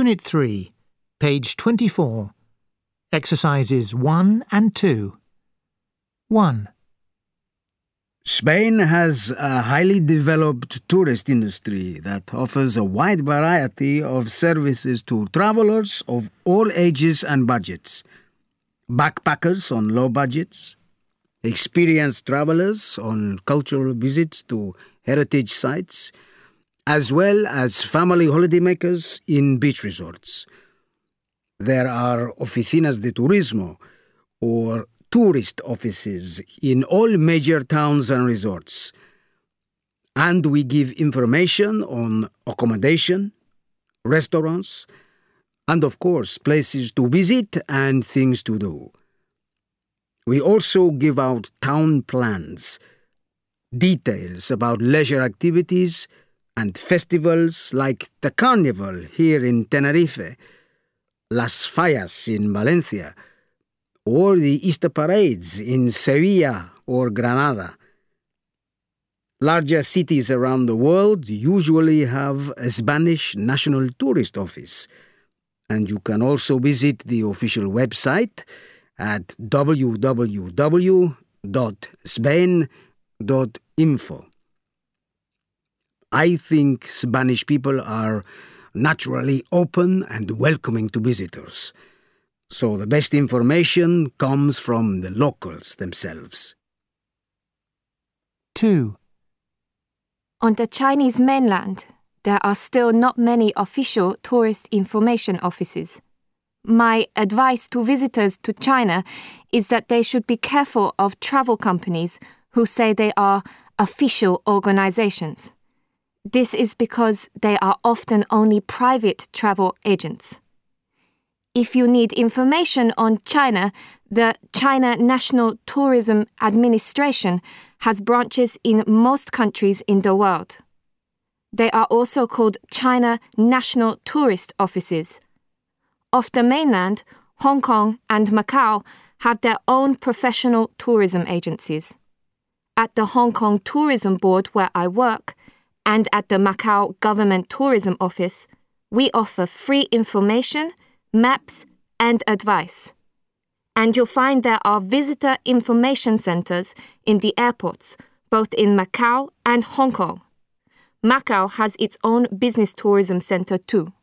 Unit 3, page 24. Exercises 1 and 2. 1. Spain has a highly developed tourist industry that offers a wide variety of services to travelers of all ages and budgets. Backpackers on low budgets, experienced travelers on cultural visits to heritage sites, as well as family holidaymakers in beach resorts. There are oficinas de turismo, or tourist offices, in all major towns and resorts. And we give information on accommodation, restaurants, and of course, places to visit and things to do. We also give out town plans, details about leisure activities and festivals like the Carnival here in Tenerife, Las Fallas in Valencia, or the Easter parades in Sevilla or Granada. Larger cities around the world usually have a Spanish National Tourist Office, and you can also visit the official website at www.spain.info. I think Spanish people are naturally open and welcoming to visitors. So the best information comes from the locals themselves. 2. On the Chinese mainland, there are still not many official tourist information offices. My advice to visitors to China is that they should be careful of travel companies who say they are official organizations. This is because they are often only private travel agents. If you need information on China, the China National Tourism Administration has branches in most countries in the world. They are also called China National Tourist Offices. Off the mainland, Hong Kong and Macau have their own professional tourism agencies. At the Hong Kong Tourism Board where I work, and at the Macau Government Tourism Office, we offer free information, maps, and advice. And you'll find there are visitor information centers in the airports, both in Macau and Hong Kong. Macau has its own business tourism center too.